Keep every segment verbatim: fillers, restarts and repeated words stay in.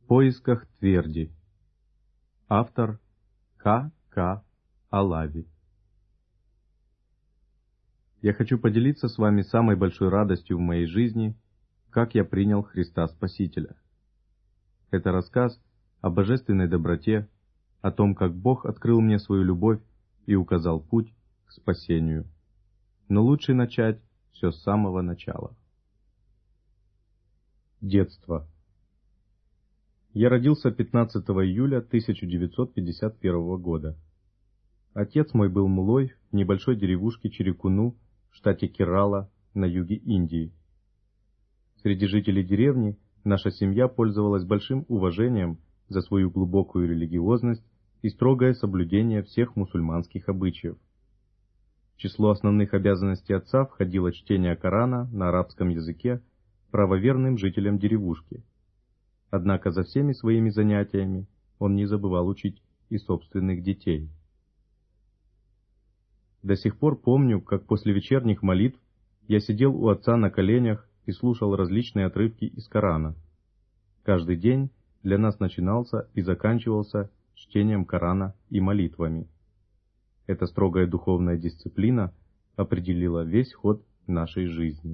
поисках тверди. Автор К. К. Алави. Я хочу поделиться с вами самой большой радостью в моей жизни, как я принял Христа Спасителя. Это рассказ о божественной доброте, о том, как Бог открыл мне свою любовь и указал путь к спасению. Но лучше начать все с самого начала. Детство. Я родился пятнадцатого июля тысяча девятьсот пятьдесят первого года. Отец мой был мулой в небольшой деревушке Черекуну в штате Керала на юге Индии. Среди жителей деревни наша семья пользовалась большим уважением за свою глубокую религиозность и строгое соблюдение всех мусульманских обычаев. В число основных обязанностей отца входило чтение Корана на арабском языке правоверным жителям деревушки. Однако за всеми своими занятиями он не забывал учить и собственных детей. До сих пор помню, как после вечерних молитв я сидел у отца на коленях и слушал различные отрывки из Корана. Каждый день для нас начинался и заканчивался чтением Корана и молитвами. Эта строгая духовная дисциплина определила весь ход нашей жизни.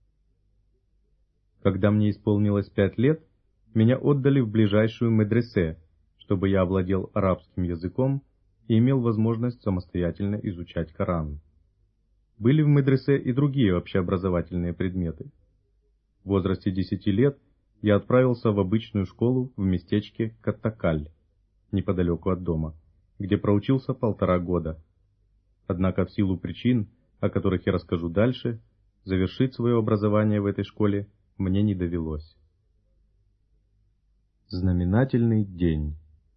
Когда мне исполнилось пять лет, меня отдали в ближайшую медресе, чтобы я овладел арабским языком и имел возможность самостоятельно изучать Коран. Были в медресе и другие общеобразовательные предметы. В возрасте десяти лет я отправился в обычную школу в местечке Каттакаль, неподалеку от дома, где проучился полтора года. Однако в силу причин, о которых я расскажу дальше, завершить свое образование в этой школе мне не довелось. Знаменательный день.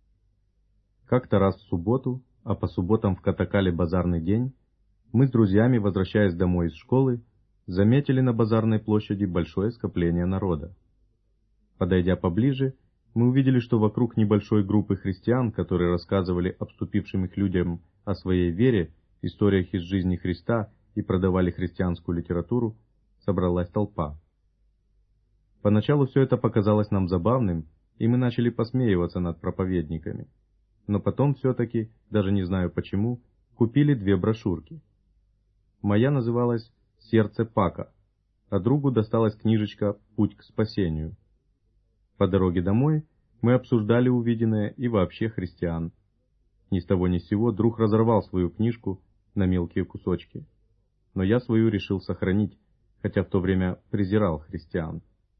Как-то раз в субботу, а по субботам в Каттакале базарный день, мы с друзьями, возвращаясь домой из школы, заметили на базарной площади большое скопление народа. Подойдя поближе, мы увидели, что вокруг небольшой группы христиан, которые рассказывали обступившим их людям о своей вере, историях из жизни Христа и продавали христианскую литературу, собралась толпа. Поначалу все это показалось нам забавным, и мы начали посмеиваться над проповедниками. Но потом все-таки, даже не знаю почему, купили две брошюрки. Моя называлась «Сердце Пака», а другу досталась книжечка «Путь к спасению». По дороге домой мы обсуждали увиденное и вообще христиан. Ни с того ни с сего друг разорвал свою книжку на мелкие кусочки. Но я свою решил сохранить, хотя в то время презирал христиан.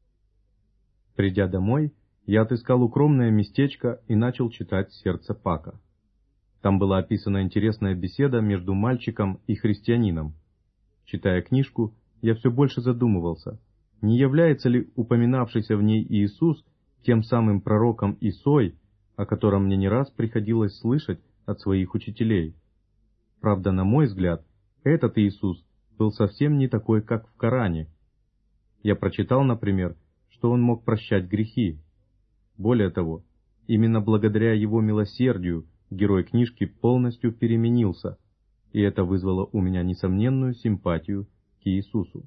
Придя домой, я отыскал укромное местечко и начал читать «Сердце Пака». Там была описана интересная беседа между мальчиком и христианином. Читая книжку, я все больше задумывался, не является ли упоминавшийся в ней Иисус тем самым пророком Исой, о котором мне не раз приходилось слышать от своих учителей. Правда, на мой взгляд, этот Иисус был совсем не такой, как в Коране. Я прочитал, например, что он мог прощать грехи. Более того, именно благодаря его милосердию герой книжки полностью переменился, и это вызвало у меня несомненную симпатию к Иисусу.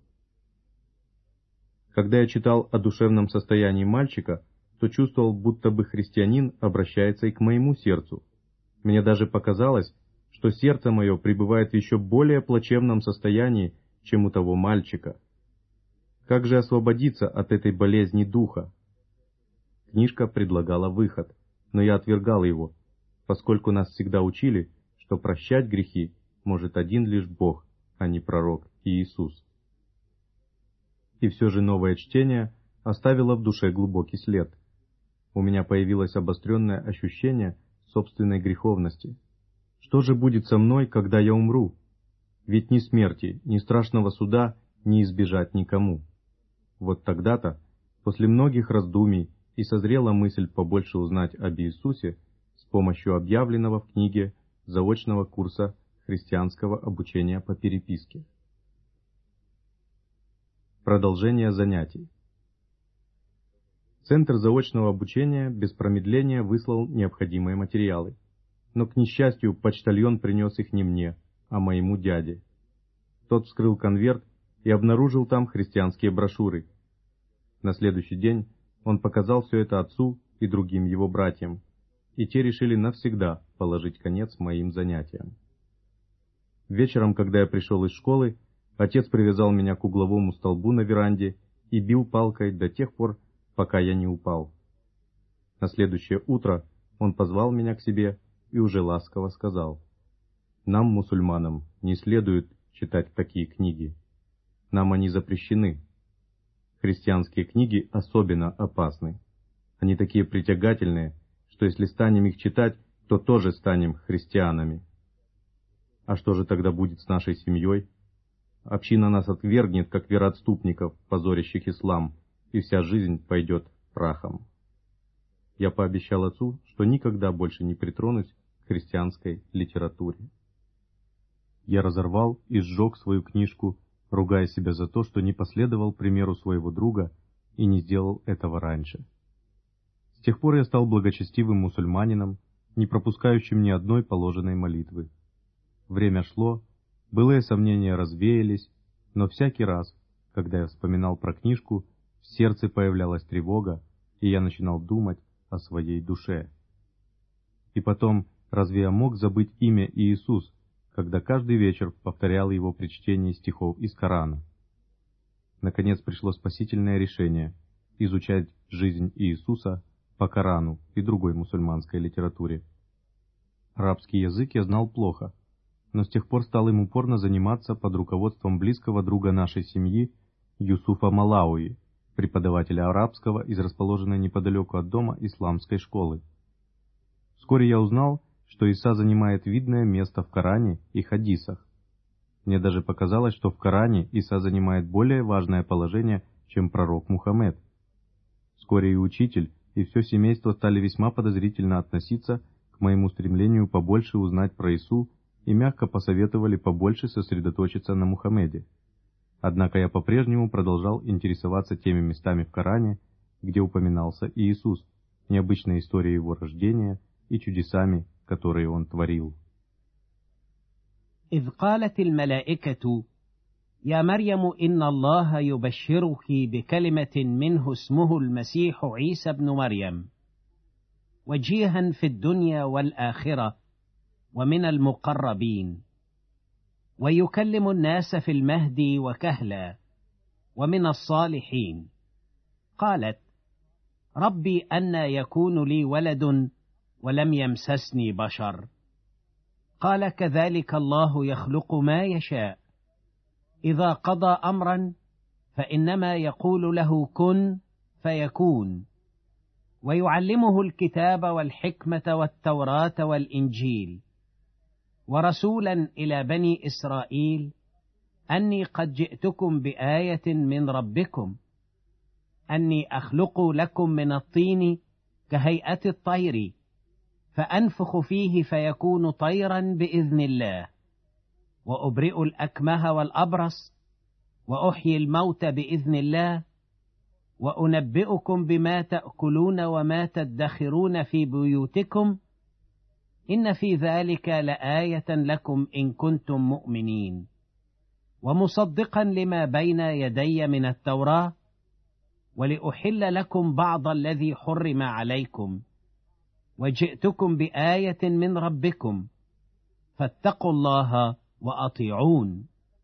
Когда я читал о душевном состоянии мальчика, то чувствовал, будто бы христианин обращается и к моему сердцу. Мне даже показалось, что сердце мое пребывает в еще более плачевном состоянии, чем у того мальчика. Как же освободиться от этой болезни духа? Книжка предлагала выход, но я отвергал его, поскольку нас всегда учили, что прощать грехи может один лишь Бог, а не пророк Иисус. И все же новое чтение оставило в душе глубокий след. У меня появилось обостренное ощущение собственной греховности. Что же будет со мной, когда я умру? Ведь ни смерти, ни страшного суда не избежать никому. Вот тогда-то, после многих раздумий, и созрела мысль побольше узнать об Иисусе с помощью объявленного в книге заочного курса христианского обучения по переписке. Продолжение занятий. Центр заочного обучения без промедления выслал необходимые материалы, но, к несчастью, почтальон принес их не мне, а моему дяде. Тот вскрыл конверт и обнаружил там христианские брошюры. На следующий день он показал все это отцу и другим его братьям, и те решили навсегда положить конец моим занятиям. Вечером, когда я пришел из школы, отец привязал меня к угловому столбу на веранде и бил палкой до тех пор, пока я не упал. На следующее утро он позвал меня к себе и уже ласково сказал: «Нам, мусульманам, не следует читать такие книги. Нам они запрещены. Христианские книги особенно опасны. Они такие притягательные, что если станем их читать, то тоже станем христианами. А что же тогда будет с нашей семьей? Община нас отвергнет, как вероотступников, позорящих ислам, и вся жизнь пойдет прахом». Я пообещал отцу, что никогда больше не притронусь к христианской литературе. Я разорвал и сжег свою книжку, ругая себя за то, что не последовал примеру своего друга и не сделал этого раньше. С тех пор я стал благочестивым мусульманином, не пропускающим ни одной положенной молитвы. Время шло, былые сомнения развеялись, но всякий раз, когда я вспоминал про книжку, в сердце появлялась тревога, и я начинал думать о своей душе. И потом, разве я мог забыть имя Иисус, когда каждый вечер повторял его при чтении стихов из Корана? Наконец пришло спасительное решение — изучать жизнь Иисуса по Корану и другой мусульманской литературе. Арабский язык я знал плохо, но с тех пор стал им упорно заниматься под руководством близкого друга нашей семьи Юсуфа Малауи, преподавателя арабского из расположенной неподалеку от дома исламской школы. Вскоре я узнал, что Иса занимает видное место в Коране и хадисах. Мне даже показалось, что в Коране Иса занимает более важное положение, чем пророк Мухаммед. Вскоре и учитель, и все семейство стали весьма подозрительно относиться к моему стремлению побольше узнать про Ису и мягко посоветовали побольше сосредоточиться на Мухаммеде. Однако я по-прежнему продолжал интересоваться теми местами в Коране, где упоминался Иисус, необычной историей его рождения и чудесами, которые он творил. إذ قالت الملائكة يا مريم إن الله يبشرك بكلمة منه اسمه المسيح عيسى ابن مريم وجيها في الدنيا والآخرة ومن المقربين ويكلم الناس في المهد وكهلا ومن الصالحين. قالت ربي أنى يكون لي ولد ولم يمسسني بشر. قال كذلك الله يخلق ما يشاء إذا قضى أمرا فإنما يقول له كن فيكون. ويعلمه الكتاب والحكمة والتوراة والإنجيل ورسولا إلى بني إسرائيل أني قد جئتكم بآية من ربكم أني أخلق لكم من الطين كهيئة الطير فأنفخ فيه فيكون طيرا بإذن الله وأبرئ الأكمه والأبرص وأحيي الموت بإذن الله وأنبئكم بما تأكلون وما تدخرون في بيوتكم إن في ذلك لآية لكم إن كنتم مؤمنين ومصدقا لما بين يدي من التوراة ولأحل لكم بعض الذي حرم عليكم وجئتكم بآية من ربكم فاتقوا الله وأطيعون.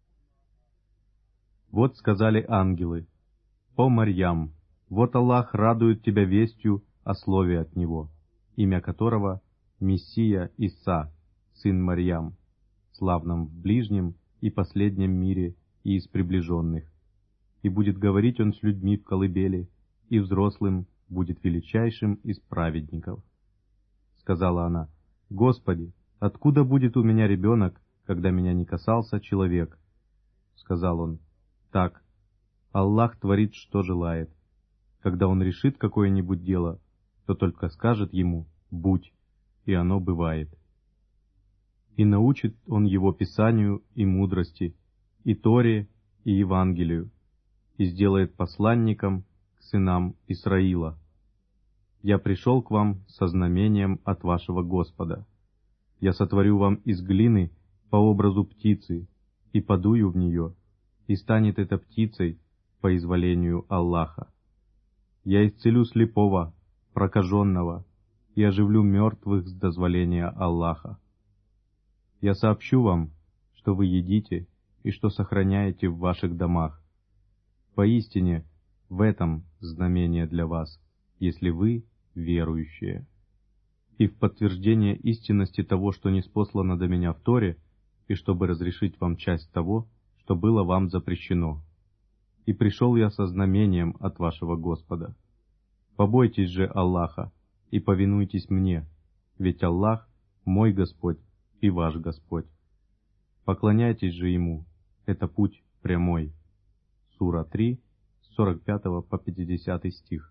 Вот сказали ангелы: «О Марьям, вот Аллах радует тебя вестью о слове от Него, имя которого Мессия Иса, сын Марьям, славным в ближнем и последнем мире и из приближенных. И будет говорить он с людьми в колыбели, и взрослым будет величайшим из праведников». Сказала она: «Господи, откуда будет у меня ребенок, когда меня не касался человек?» Сказал он: «Так, Аллах творит, что желает. Когда Он решит какое-нибудь дело, то только скажет ему «будь», и оно бывает. И научит Он его Писанию и мудрости, и Торе, и Евангелию, и сделает посланником к сынам Исраила. Я пришел к вам со знамением от вашего Господа. Я сотворю вам из глины по образу птицы, и подую в нее, и станет эта птицей по изволению Аллаха. Я исцелю слепого, прокаженного и оживлю мертвых с дозволения Аллаха. Я сообщу вам, что вы едите и что сохраняете в ваших домах. Поистине, в этом знамение для вас, если вы верующие. И в подтверждение истинности того, что ниспослано до меня в Торе, и чтобы разрешить вам часть того, что было вам запрещено. И пришел я со знамением от вашего Господа. Побойтесь же Аллаха и повинуйтесь мне, ведь Аллах мой Господь и ваш Господь. Поклоняйтесь же Ему, это путь прямой. Сура три, с сорок пятого по пятидесятый стих.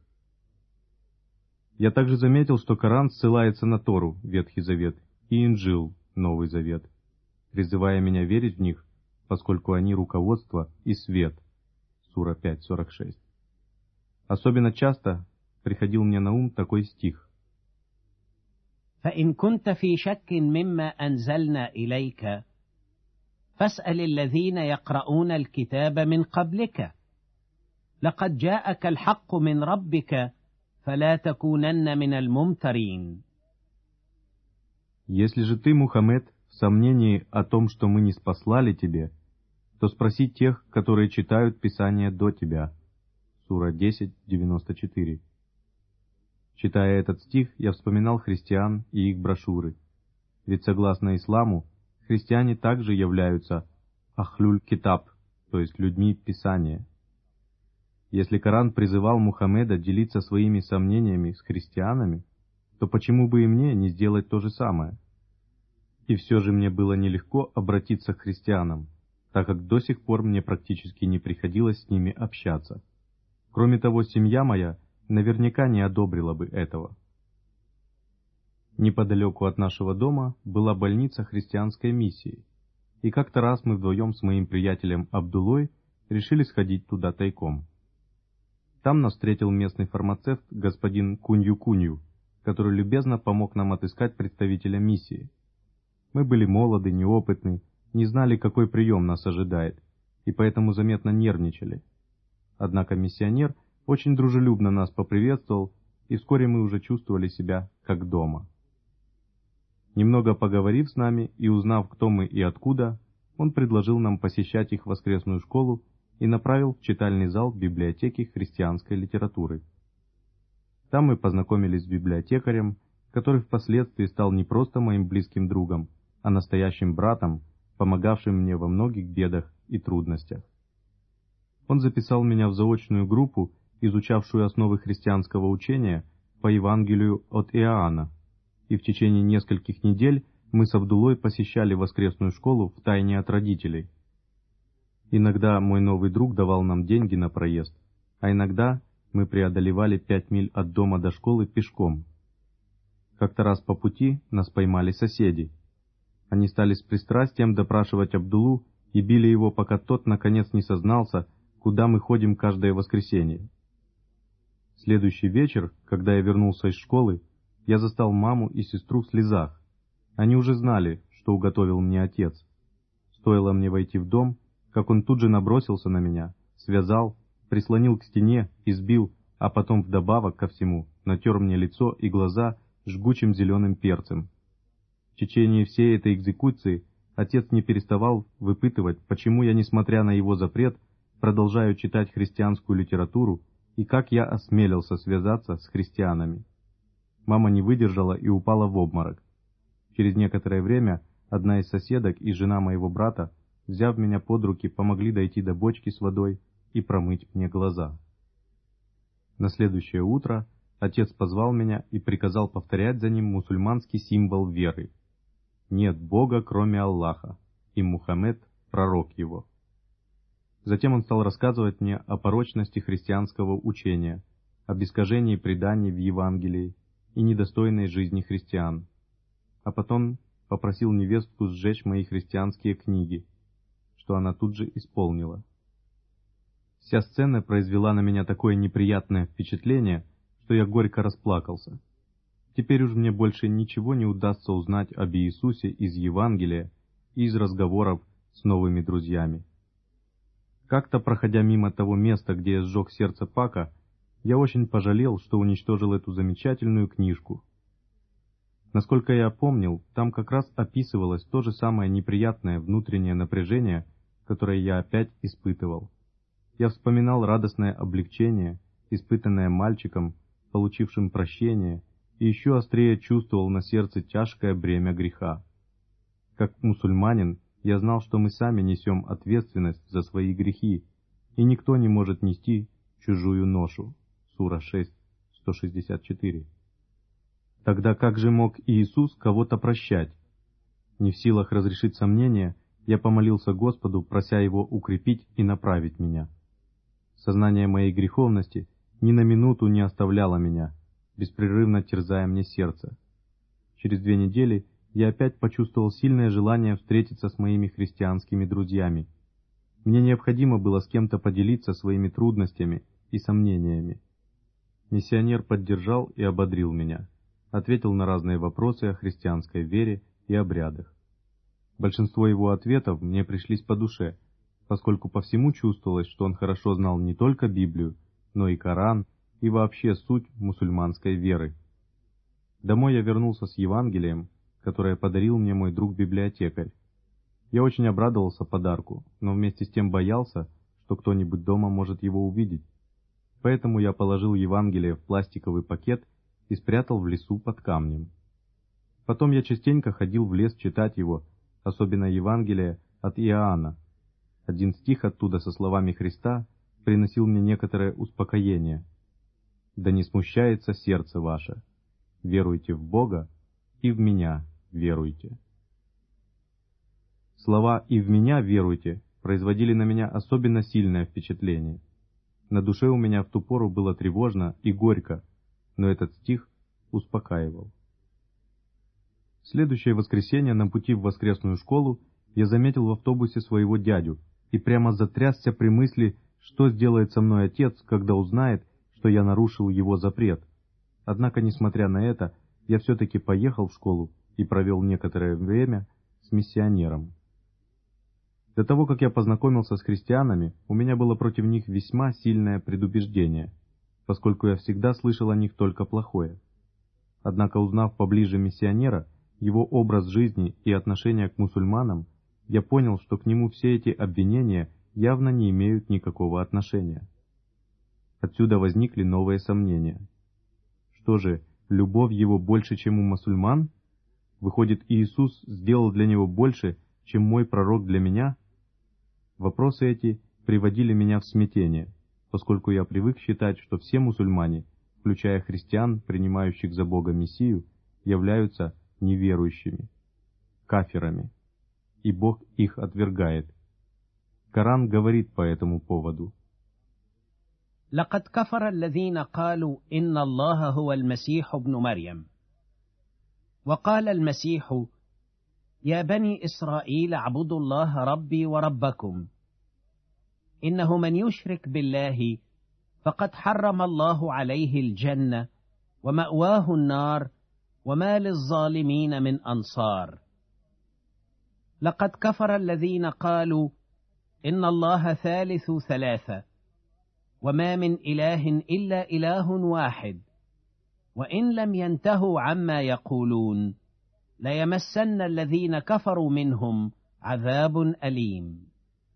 Я также заметил, что Коран ссылается на Тору, Ветхий Завет, и Инджил, Новый Завет, призывая меня верить в них, поскольку они руководство и свет. Сура пять, сорок шесть. Особенно часто приходил мне на ум такой стих. فإن كنت في شك مما أنزلنا إليك فاسأل الذين يقرؤون الكتاب من قبلك لقد جاءك الحق من ربك فلا تكونن من الممترين. Если же ты, Мухаммед, в сомнении о том, что мы не спаслали тебе, то спроси тех, которые читают Писание до тебя. Сура десять, девяносто четыре. Читая этот стих, я вспоминал христиан и их брошюры. Ведь согласно исламу, христиане также являются ахлюль китаб, то есть людьми Писания. Если Коран призывал Мухаммеда делиться своими сомнениями с христианами, то почему бы и мне не сделать то же самое? И все же мне было нелегко обратиться к христианам, так как до сих пор мне практически не приходилось с ними общаться. Кроме того, семья моя наверняка не одобрила бы этого. Неподалеку от нашего дома была больница христианской миссии, и как-то раз мы вдвоем с моим приятелем Абдулой решили сходить туда тайком. Там нас встретил местный фармацевт господин Кунью-Кунью, который любезно помог нам отыскать представителя миссии. Мы были молоды, неопытны, не знали, какой прием нас ожидает, и поэтому заметно нервничали. Однако миссионер очень дружелюбно нас поприветствовал, и вскоре мы уже чувствовали себя как дома. Немного поговорив с нами и узнав, кто мы и откуда, он предложил нам посещать их воскресную школу и направил в читальный зал библиотеки христианской литературы. Там мы познакомились с библиотекарем, который впоследствии стал не просто моим близким другом, а настоящим братом, помогавшим мне во многих бедах и трудностях. Он записал меня в заочную группу, изучавшую основы христианского учения по Евангелию от Иоанна, и в течение нескольких недель мы с Абдулой посещали воскресную школу втайне от родителей. Иногда мой новый друг давал нам деньги на проезд, а иногда мы преодолевали пять миль от дома до школы пешком. Как-то раз по пути нас поймали соседи. Они стали с пристрастием допрашивать Абдулу и били его, пока тот наконец не сознался, куда мы ходим каждое воскресенье. Следующий вечер, когда я вернулся из школы, я застал маму и сестру в слезах. Они уже знали, что уготовил мне отец. Стоило мне войти в дом, как он тут же набросился на меня, связал, прислонил к стене, избил, а потом вдобавок ко всему натер мне лицо и глаза жгучим зеленым перцем. В течение всей этой экзекуции отец не переставал выпытывать, почему я, несмотря на его запрет, продолжаю читать христианскую литературу и как я осмелился связаться с христианами. Мама не выдержала и упала в обморок. Через некоторое время одна из соседок и жена моего брата, взяв меня под руки, помогли дойти до бочки с водой и промыть мне глаза. На следующее утро отец позвал меня и приказал повторять за ним мусульманский символ веры. Нет Бога, кроме Аллаха, и Мухаммед – пророк его. Затем он стал рассказывать мне о порочности христианского учения, об искажении преданий в Евангелии и недостойной жизни христиан. А потом попросил невестку сжечь мои христианские книги, что она тут же исполнила. Вся сцена произвела на меня такое неприятное впечатление, что я горько расплакался. Теперь уж мне больше ничего не удастся узнать об Иисусе из Евангелия и из разговоров с новыми друзьями. Как-то, проходя мимо того места, где я сжег сердце Пака, я очень пожалел, что уничтожил эту замечательную книжку. Насколько я помнил, там как раз описывалось то же самое неприятное внутреннее напряжение, которое я опять испытывал. Я вспоминал радостное облегчение, испытанное мальчиком, получившим прощение, и еще острее чувствовал на сердце тяжкое бремя греха. Как мусульманин, я знал, что мы сами несем ответственность за свои грехи, и никто не может нести чужую ношу. Сура шесть, сто шестьдесят четыре. Тогда как же мог Иисус кого-то прощать? Не в силах разрешить сомнения, я помолился Господу, прося Его укрепить и направить меня. Сознание моей греховности ни на минуту не оставляло меня, беспрерывно терзая мне сердце. Через две недели я опять почувствовал сильное желание встретиться с моими христианскими друзьями. Мне необходимо было с кем-то поделиться своими трудностями и сомнениями. Миссионер поддержал и ободрил меня, ответил на разные вопросы о христианской вере и обрядах. Большинство его ответов мне пришлись по душе, поскольку по всему чувствовалось, что он хорошо знал не только Библию, но и Коран и вообще суть мусульманской веры. Домой я вернулся с Евангелием, которое подарил мне мой друг-библиотекарь. Я очень обрадовался подарку, но вместе с тем боялся, что кто-нибудь дома может его увидеть. Поэтому я положил Евангелие в пластиковый пакет и спрятал в лесу под камнем. Потом я частенько ходил в лес читать его, особенно Евангелие от Иоанна. Один стих оттуда со словами Христа приносил мне некоторое успокоение. «Да не смущается сердце ваше. Веруйте в Бога и в Меня веруйте». Слова «и в Меня веруйте» производили на меня особенно сильное впечатление. На душе у меня в ту пору было тревожно и горько, но этот стих успокаивал. В следующее воскресенье на пути в воскресную школу я заметил в автобусе своего дядю и прямо затрясся при мысли, что сделает со мной отец, когда узнает, что я нарушил его запрет. Однако, несмотря на это, я все-таки поехал в школу и провел некоторое время с миссионером. До того, как я познакомился с христианами, у меня было против них весьма сильное предубеждение, поскольку я всегда слышал о них только плохое. Однако, узнав поближе миссионера, его образ жизни и отношение к мусульманам, я понял, что к нему все эти обвинения явно не имеют никакого отношения. Отсюда возникли новые сомнения. Что же, любовь его больше, чем у мусульман? Выходит, Иисус сделал для него больше, чем мой пророк для меня? Вопросы эти приводили меня в смятение, поскольку я привык считать, что все мусульмане, включая христиан, принимающих за Бога Мессию, являются неверующими, кафирами, и Бог их отвергает. Коран говорит по этому поводу: لقد كفر الذين قالوا إن الله هو المسيح ابن مريم وقال المسيح يا بني إسرائيل اعبدوا الله ربي وربكم إنه من يشرك بالله فقد حرم الله عليه الجنة ومأواه النار وما للظالمين من أنصار. لقد كفر الذين قالوا إن الله ثالث ثلاثة وما من إله إلا إله واحد وإن لم ينتهوا عما يقولون ليمسن الذين كفروا منهم عذاب أليم.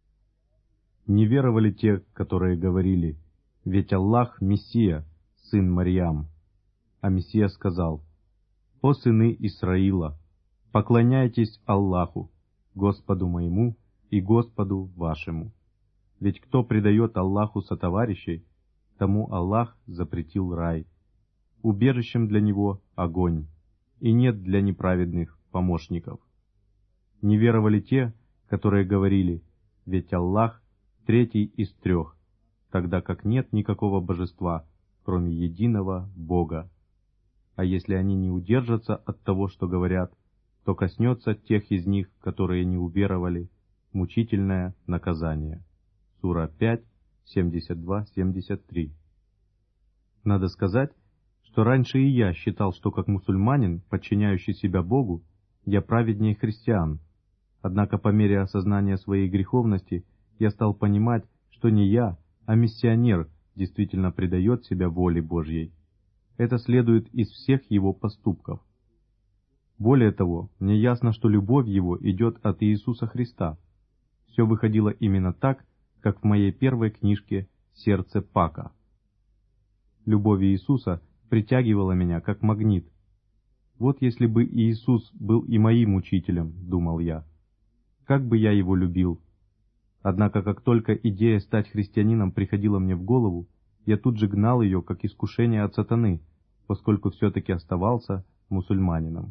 Не веровали те, которые говорили: «Ведь Аллах Мессия, сын Марьям». А Мессия сказал: «О сыны Исраила, поклоняйтесь Аллаху, Господу моему и Господу вашему. Ведь кто предает Аллаху сотоварищей, тому Аллах запретил рай. Убежищем для него огонь, и нет для неправедных помощников». Не веровали те, которые говорили: «Ведь Аллах третий из трех, тогда как нет никакого божества, кроме единого Бога. А если они не удержатся от того, что говорят, то коснется тех из них, которые не уверовали, мучительное наказание». Сура пять, семьдесят два семьдесят три. Надо сказать, что раньше и я считал, что как мусульманин, подчиняющий себя Богу, я праведнее христиан. Однако по мере осознания своей греховности я стал понимать, что не я, а миссионер действительно предает себя воле Божьей. Это следует из всех его поступков. Более того, мне ясно, что любовь его идет от Иисуса Христа. Все выходило именно так, как в моей первой книжке «Сердце Пака». Любовь Иисуса притягивала меня, как магнит. Вот если бы Иисус был и моим учителем, думал я, как бы я его любил. Однако, как только идея стать христианином приходила мне в голову, я тут же гнал ее, как искушение от сатаны, поскольку все-таки оставался мусульманином.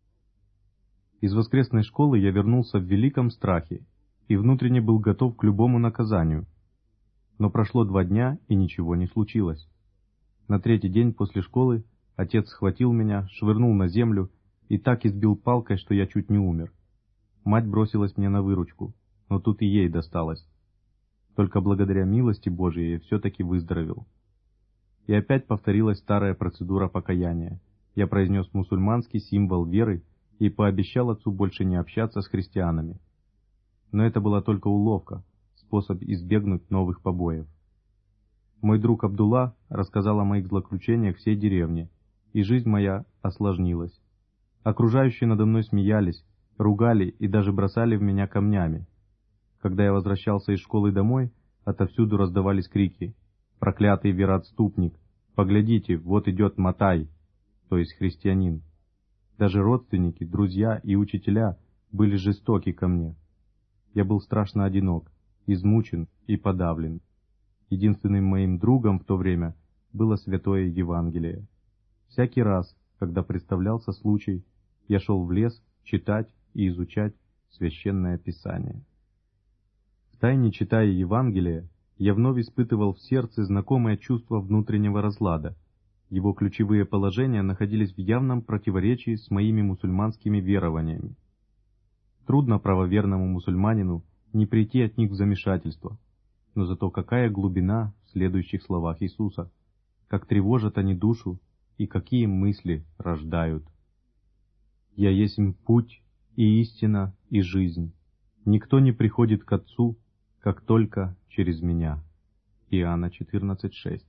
Из воскресной школы я вернулся в великом страхе и внутренне был готов к любому наказанию. Но прошло два дня, и ничего не случилось. На третий день после школы отец схватил меня, швырнул на землю и так избил палкой, что я чуть не умер. Мать бросилась мне на выручку, но тут и ей досталось. Только благодаря милости Божией я все-таки выздоровел. И опять повторилась старая процедура покаяния. Я произнес мусульманский символ веры и пообещал отцу больше не общаться с христианами. Но это была только уловка, способ избегнуть новых побоев. Мой друг Абдулла рассказал о моих злоключениях всей деревне, и жизнь моя осложнилась. Окружающие надо мной смеялись, ругали и даже бросали в меня камнями. Когда я возвращался из школы домой, отовсюду раздавались крики: «Проклятый вероотступник! Поглядите, вот идет Матай!» то есть христианин. Даже родственники, друзья и учителя были жестоки ко мне. Я был страшно одинок, измучен и подавлен. Единственным моим другом в то время было Святое Евангелие. Всякий раз, когда представлялся случай, я шел в лес читать и изучать Священное Писание. Втайне читая Евангелие, я вновь испытывал в сердце знакомое чувство внутреннего разлада. Его ключевые положения находились в явном противоречии с моими мусульманскими верованиями. Трудно правоверному мусульманину не прийти от них в замешательство, но зато какая глубина в следующих словах Иисуса, как тревожат они душу и какие мысли рождают. «Я есть путь и истина и жизнь. Никто не приходит к Отцу, как только через Меня». Иоанна четырнадцать шесть.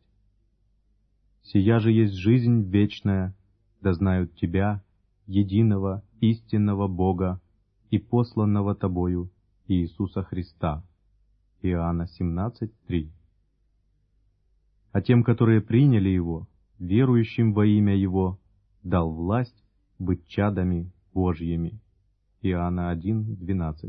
«Сия же есть жизнь вечная, да знают Тебя, единого истинного Бога и посланного Тобою Иисуса Христа». Иоанна семнадцать три. «А тем, которые приняли Его, верующим во имя Его, дал власть быть чадами Божьими». Иоанна один двенадцать.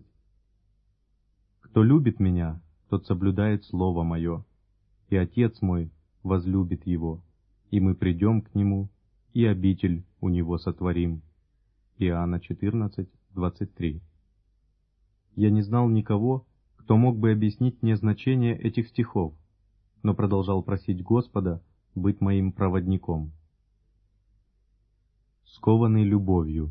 «Кто любит Меня, тот соблюдает Слово Мое, и Отец Мой возлюбит Его, и мы придем к Нему, и обитель у Него сотворим». Иоанна четырнадцать двадцать три. Я не знал никого, кто мог бы объяснить мне значение этих стихов, но продолжал просить Господа быть моим проводником. Скованный любовью.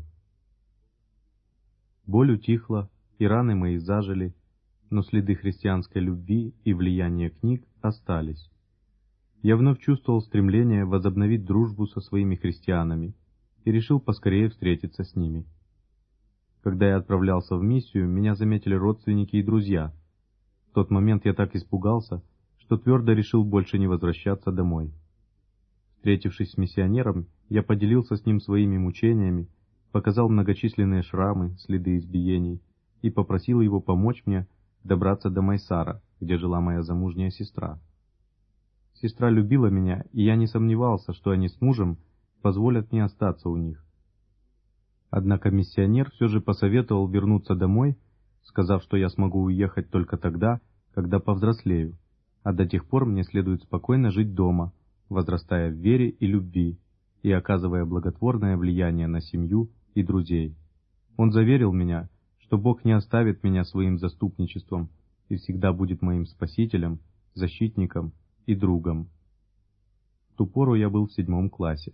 Боль утихла, и раны мои зажили, но следы христианской любви и влияния книг остались. Я вновь чувствовал стремление возобновить дружбу со своими христианами и решил поскорее встретиться с ними. Когда я отправлялся в миссию, меня заметили родственники и друзья. В тот момент я так испугался, что твердо решил больше не возвращаться домой. Встретившись с миссионером, я поделился с ним своими мучениями, показал многочисленные шрамы, следы избиений и попросил его помочь мне добраться до Майсара, где жила моя замужняя сестра. Сестра любила меня, и я не сомневался, что они с мужем позволят мне остаться у них. Однако миссионер все же посоветовал вернуться домой, сказав, что я смогу уехать только тогда, когда повзрослею, а до тех пор мне следует спокойно жить дома, возрастая в вере и любви и оказывая благотворное влияние на семью и друзей. Он заверил меня, что Бог не оставит меня своим заступничеством и всегда будет моим спасителем, защитником и другом. В ту пору я был в седьмом классе.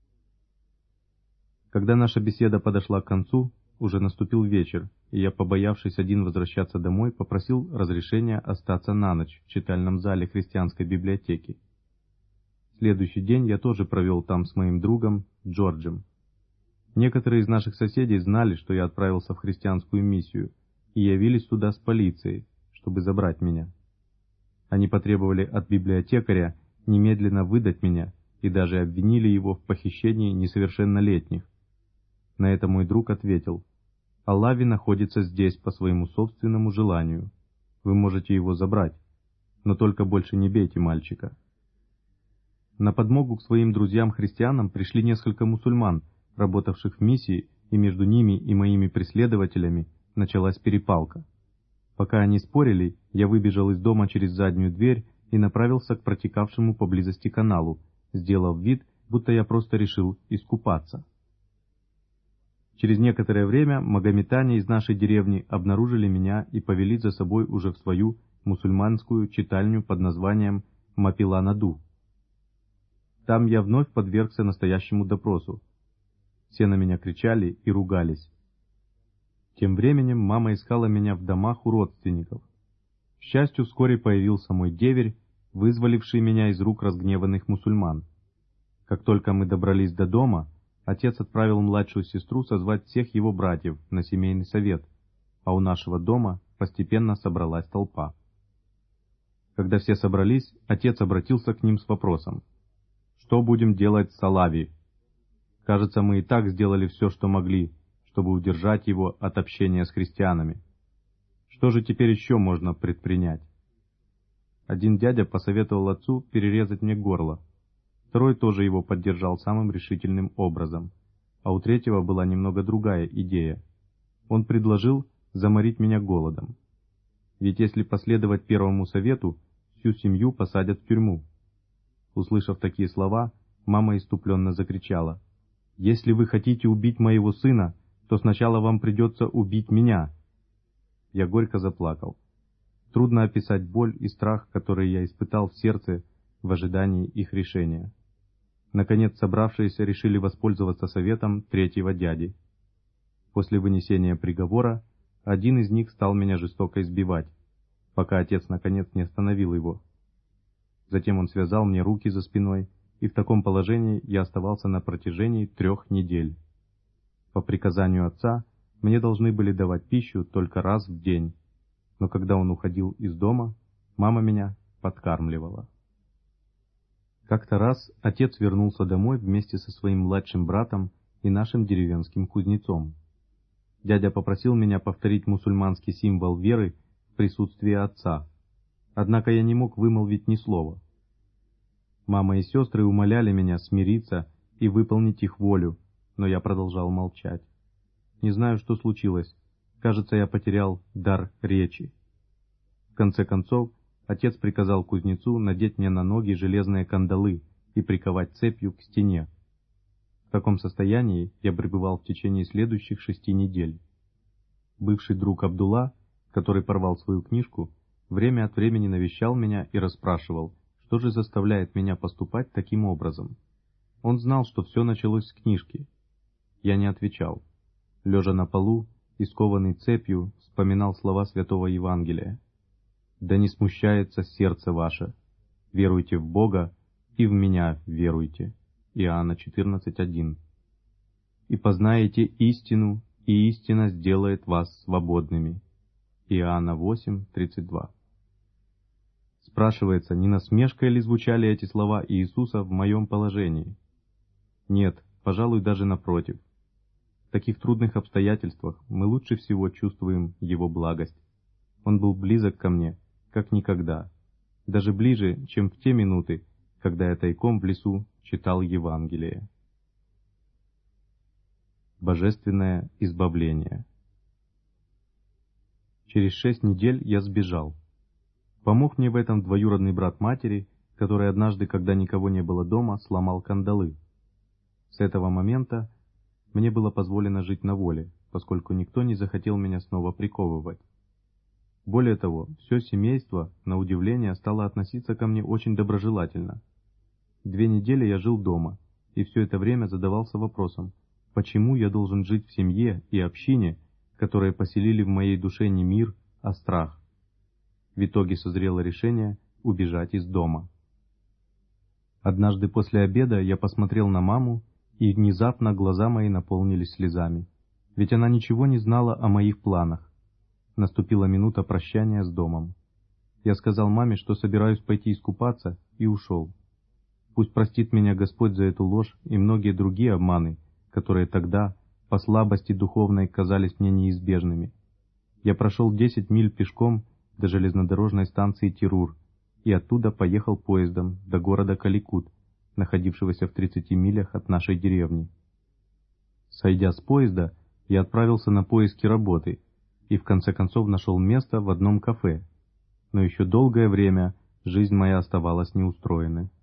Когда наша беседа подошла к концу, уже наступил вечер, и я, побоявшись один возвращаться домой, попросил разрешения остаться на ночь в читальном зале христианской библиотеки. Следующий день я тоже провел там с моим другом Джорджем. Некоторые из наших соседей знали, что я отправился в христианскую миссию, и явились туда с полицией, чтобы забрать меня. Они потребовали от библиотекаря немедленно выдать меня и даже обвинили его в похищении несовершеннолетних. На это мой друг ответил: «Алави находится здесь по своему собственному желанию. Вы можете его забрать, но только больше не бейте мальчика». На подмогу к своим друзьям-христианам пришли несколько мусульман, работавших в миссии, и между ними и моими преследователями началась перепалка. Пока они спорили, я выбежал из дома через заднюю дверь и направился к протекавшему поблизости каналу, сделав вид, будто я просто решил искупаться. Через некоторое время магометане из нашей деревни обнаружили меня и повели за собой уже в свою мусульманскую читальню под названием Мапила-Наду. Там я вновь подвергся настоящему допросу. Все на меня кричали и ругались. Тем временем мама искала меня в домах у родственников. К счастью, вскоре появился мой деверь, вызволивший меня из рук разгневанных мусульман. Как только мы добрались до дома, отец отправил младшую сестру созвать всех его братьев на семейный совет, а у нашего дома постепенно собралась толпа. Когда все собрались, отец обратился к ним с вопросом: «Что будем делать с Алави? Кажется, мы и так сделали все, что могли, чтобы удержать его от общения с христианами. Что же теперь еще можно предпринять?» Один дядя посоветовал отцу перерезать мне горло. Второй тоже его поддержал самым решительным образом, а у третьего была немного другая идея. Он предложил заморить меня голодом. Ведь если последовать первому совету, всю семью посадят в тюрьму. Услышав такие слова, мама исступленно закричала: «Если вы хотите убить моего сына, то сначала вам придется убить меня». Я горько заплакал. Трудно описать боль и страх, которые я испытал в сердце в ожидании их решения. Наконец, собравшиеся решили воспользоваться советом третьего дяди. После вынесения приговора один из них стал меня жестоко избивать, пока отец наконец не остановил его. Затем он связал мне руки за спиной, и в таком положении я оставался на протяжении трех недель. По приказанию отца мне должны были давать пищу только раз в день, но когда он уходил из дома, мама меня подкармливала. Как-то раз отец вернулся домой вместе со своим младшим братом и нашим деревенским кузнецом. Дядя попросил меня повторить мусульманский символ веры в присутствии отца, однако я не мог вымолвить ни слова. Мама и сестры умоляли меня смириться и выполнить их волю, но я продолжал молчать. Не знаю, что случилось. Кажется, я потерял дар речи. В конце концов, отец приказал кузнецу надеть мне на ноги железные кандалы и приковать цепью к стене. В таком состоянии я пребывал в течение следующих шести недель. Бывший друг Абдулла, который порвал свою книжку, время от времени навещал меня и расспрашивал, что же заставляет меня поступать таким образом. Он знал, что все началось с книжки. Я не отвечал. Лежа на полу и скованный цепью, вспоминал слова Святого Евангелия: «Да не смущается сердце ваше, веруйте в Бога и в меня веруйте». Иоанна четырнадцать один. «И познаете истину, и истина сделает вас свободными». Иоанна восемь тридцать два. Спрашивается, не насмешкой ли звучали эти слова Иисуса в моем положении? Нет, пожалуй, даже напротив. В таких трудных обстоятельствах мы лучше всего чувствуем Его благость. Он был близок ко мне, как никогда, даже ближе, чем в те минуты, когда я тайком в лесу читал Евангелие. Божественное избавление. Через шесть недель я сбежал. Помог мне в этом двоюродный брат матери, который однажды, когда никого не было дома, сломал кандалы. С этого момента мне было позволено жить на воле, поскольку никто не захотел меня снова приковывать. Более того, все семейство, на удивление, стало относиться ко мне очень доброжелательно. Две недели я жил дома, и все это время задавался вопросом, почему я должен жить в семье и общине, которые поселили в моей душе не мир, а страх. В итоге созрело решение убежать из дома. Однажды после обеда я посмотрел на маму, и внезапно глаза мои наполнились слезами, ведь она ничего не знала о моих планах. Наступила минута прощания с домом. Я сказал маме, что собираюсь пойти искупаться, и ушел. Пусть простит меня Господь за эту ложь и многие другие обманы, которые тогда, по слабости духовной, казались мне неизбежными. Я прошел десять миль пешком до железнодорожной станции Тирур и оттуда поехал поездом до города Каликут, находившегося в тридцати милях от нашей деревни. Сойдя с поезда, я отправился на поиски работы и в конце концов нашел место в одном кафе, но еще долгое время жизнь моя оставалась неустроенной.